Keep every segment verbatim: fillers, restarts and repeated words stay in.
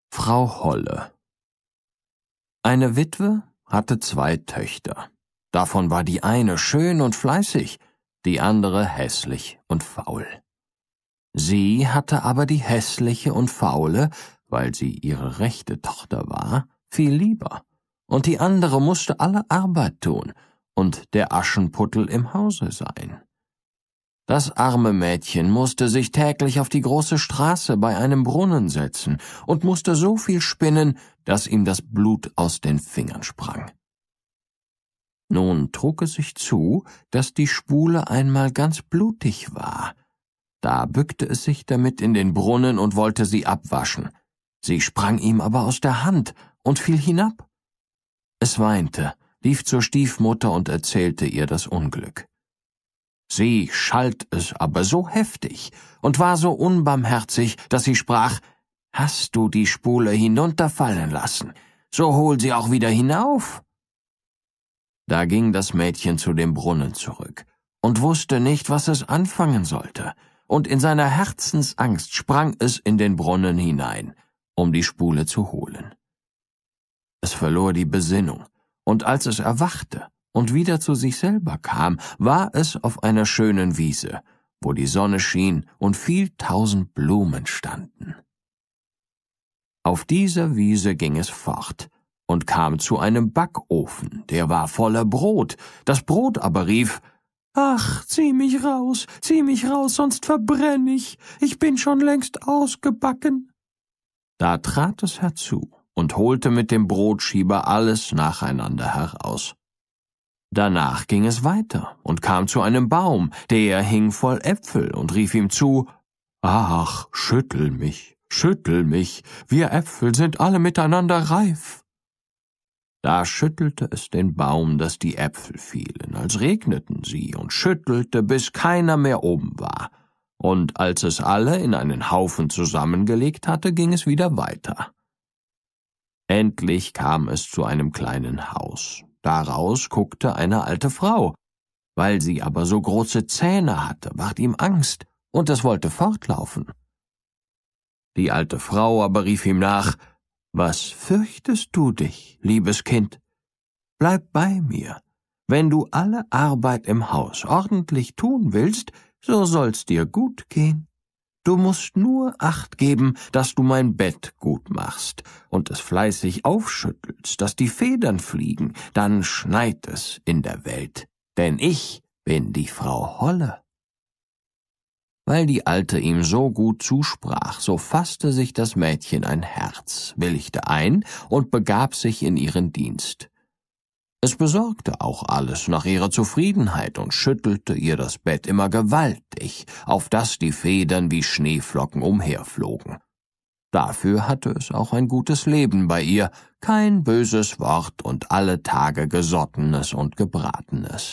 Frau Holle. Eine Witwe hatte zwei Töchter. Davon war die eine schön und fleißig, die andere hässlich und faul. Sie hatte aber die hässliche und faule, weil sie ihre rechte Tochter war, viel lieber, und die andere musste alle Arbeit tun und der Aschenputtel im Hause sein. Das arme Mädchen musste sich täglich auf die große Straße bei einem Brunnen setzen und musste so viel spinnen, dass ihm das Blut aus den Fingern sprang. Nun trug es sich zu, dass die Spule einmal ganz blutig war. Da bückte es sich damit in den Brunnen und wollte sie abwaschen. Sie sprang ihm aber aus der Hand und fiel hinab. Es weinte, lief zur Stiefmutter und erzählte ihr das Unglück. Sie schalt es aber so heftig und war so unbarmherzig, dass sie sprach: »Hast du die Spule hinunterfallen lassen, so hol sie auch wieder hinauf.« Da ging das Mädchen zu dem Brunnen zurück und wusste nicht, was es anfangen sollte, und in seiner Herzensangst sprang es in den Brunnen hinein, um die Spule zu holen. Es verlor die Besinnung, und als es erwachte und wieder zu sich selber kam, war es auf einer schönen Wiese, wo die Sonne schien und viel tausend Blumen standen. Auf dieser Wiese ging es fort und kam zu einem Backofen, der war voller Brot. Das Brot aber rief: »Ach, zieh mich raus, zieh mich raus, sonst verbrenn ich. Ich bin schon längst ausgebacken.« Da trat es herzu und holte mit dem Brotschieber alles nacheinander heraus. Danach ging es weiter und kam zu einem Baum, der hing voll Äpfel, und rief ihm zu: »Ach, schüttel mich, schüttel mich, wir Äpfel sind alle miteinander reif.« Da schüttelte es den Baum, dass die Äpfel fielen, als regneten sie, und schüttelte, bis keiner mehr oben war. Und als es alle in einen Haufen zusammengelegt hatte, ging es wieder weiter. Endlich kam es zu einem kleinen Haus. Daraus guckte eine alte Frau. Weil sie aber so große Zähne hatte, ward ihm Angst, und es wollte fortlaufen. Die alte Frau aber rief ihm nach: »Was fürchtest du dich, liebes Kind? Bleib bei mir. Wenn du alle Arbeit im Haus ordentlich tun willst, so soll's dir gut gehen. Du musst nur Acht geben, dass du mein Bett gut machst und es fleißig aufschüttelst, dass die Federn fliegen, dann schneit es in der Welt, denn ich bin die Frau Holle.« Weil die Alte ihm so gut zusprach, so fasste sich das Mädchen ein Herz, willigte ein und begab sich in ihren Dienst. Es besorgte auch alles nach ihrer Zufriedenheit und schüttelte ihr das Bett immer gewaltig, auf dass die Federn wie Schneeflocken umherflogen. Dafür hatte es auch ein gutes Leben bei ihr, kein böses Wort und alle Tage Gesottenes und Gebratenes.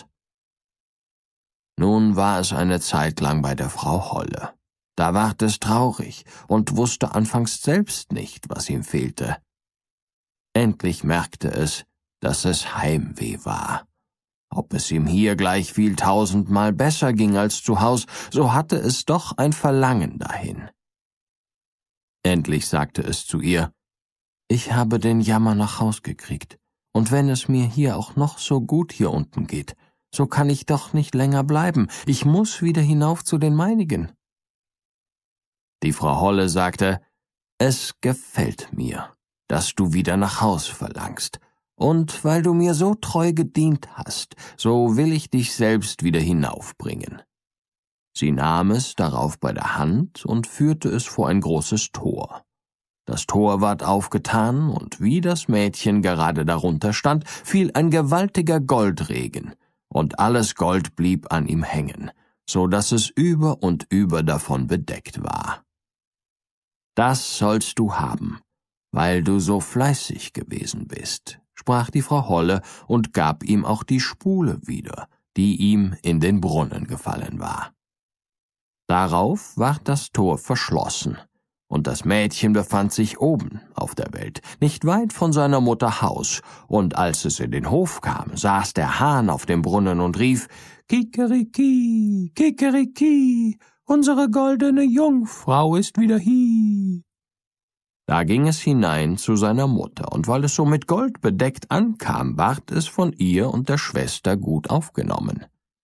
Nun war es eine Zeit lang bei der Frau Holle. Da ward es traurig und wusste anfangs selbst nicht, was ihm fehlte. Endlich merkte es, dass es Heimweh war. Ob es ihm hier gleich viel tausendmal besser ging als zu Haus, so hatte es doch ein Verlangen dahin. Endlich sagte es zu ihr: »Ich habe den Jammer nach Haus gekriegt, und wenn es mir hier auch noch so gut hier unten geht, so kann ich doch nicht länger bleiben. Ich muss wieder hinauf zu den meinigen.« Die Frau Holle sagte: »Es gefällt mir, dass du wieder nach Haus verlangst. Und weil du mir so treu gedient hast, so will ich dich selbst wieder hinaufbringen.« Sie nahm es darauf bei der Hand und führte es vor ein großes Tor. Das Tor ward aufgetan, und wie das Mädchen gerade darunter stand, fiel ein gewaltiger Goldregen, und alles Gold blieb an ihm hängen, so dass es über und über davon bedeckt war. »Das sollst du haben, weil du so fleißig gewesen bist«, sprach die Frau Holle und gab ihm auch die Spule wieder, die ihm in den Brunnen gefallen war. Darauf ward das Tor verschlossen, und das Mädchen befand sich oben auf der Welt, nicht weit von seiner Mutter Haus, und als es in den Hof kam, saß der Hahn auf dem Brunnen und rief: »Kikeriki, Kikeriki, unsere goldene Jungfrau ist wieder hie.« Da ging es hinein zu seiner Mutter, und weil es so mit Gold bedeckt ankam, ward es von ihr und der Schwester gut aufgenommen.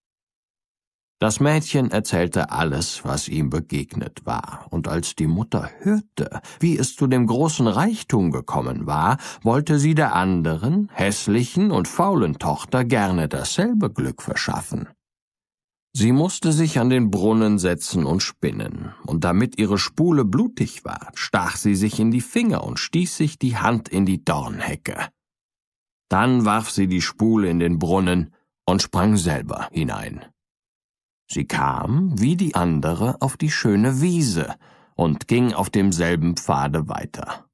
Das Mädchen erzählte alles, was ihm begegnet war, und als die Mutter hörte, wie es zu dem großen Reichtum gekommen war, wollte sie der anderen, hässlichen und faulen Tochter gerne dasselbe Glück verschaffen. Sie musste sich an den Brunnen setzen und spinnen, und damit ihre Spule blutig war, stach sie sich in die Finger und stieß sich die Hand in die Dornhecke. Dann warf sie die Spule in den Brunnen und sprang selber hinein. Sie kam, wie die andere, auf die schöne Wiese und ging auf demselben Pfade weiter.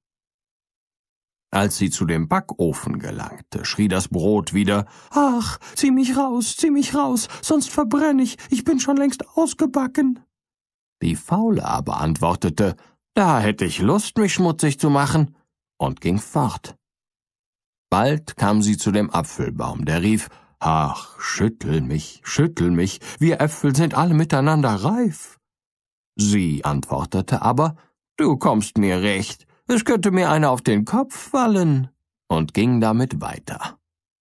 Als sie zu dem Backofen gelangte, schrie das Brot wieder: »Ach, zieh mich raus, zieh mich raus, sonst verbrenne ich, ich bin schon längst ausgebacken.« Die Faule aber antwortete: »Da hätte ich Lust, mich schmutzig zu machen«, und ging fort. Bald kam sie zu dem Apfelbaum, der rief: »Ach, schüttel mich, schüttel mich, wir Äpfel sind alle miteinander reif.« Sie antwortete aber: »Du kommst mir recht, es könnte mir einer auf den Kopf fallen«, und ging damit weiter.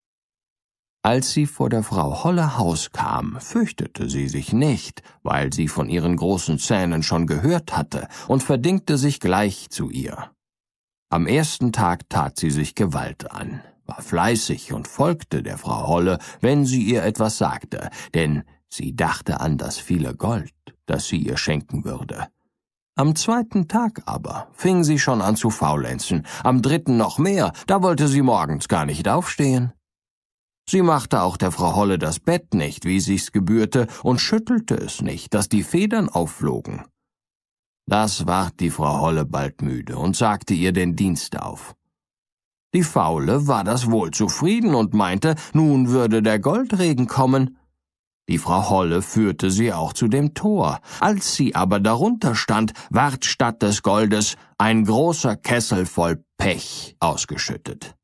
Als sie vor der Frau Holle Haus kam, fürchtete sie sich nicht, weil sie von ihren großen Zähnen schon gehört hatte, und verdingte sich gleich zu ihr. Am ersten Tag tat sie sich Gewalt an, war fleißig und folgte der Frau Holle, wenn sie ihr etwas sagte, denn sie dachte an das viele Gold, das sie ihr schenken würde. Am zweiten Tag aber fing sie schon an zu faulenzen, am dritten noch mehr, da wollte sie morgens gar nicht aufstehen. Sie machte auch der Frau Holle das Bett nicht, wie sich's gebührte, und schüttelte es nicht, dass die Federn aufflogen. Das ward die Frau Holle bald müde und sagte ihr den Dienst auf. Die Faule war das wohl zufrieden und meinte, nun würde der Goldregen kommen. Die Frau Holle führte sie auch zu dem Tor. Als sie aber darunter stand, ward statt des Goldes ein großer Kessel voll Pech ausgeschüttet.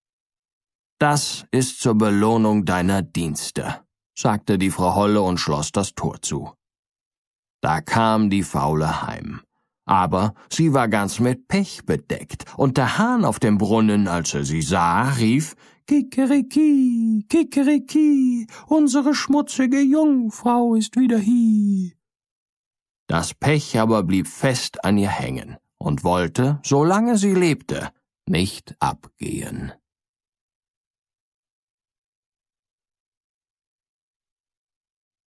»Das ist zur Belohnung deiner Dienste«, sagte die Frau Holle und schloss das Tor zu. Da kam die Faule heim. Aber sie war ganz mit Pech bedeckt, und der Hahn auf dem Brunnen, als er sie sah, rief: »Kikeriki, Kikeriki, unsere schmutzige Jungfrau ist wieder hie.« Das Pech aber blieb fest an ihr hängen und wollte, solange sie lebte, nicht abgehen.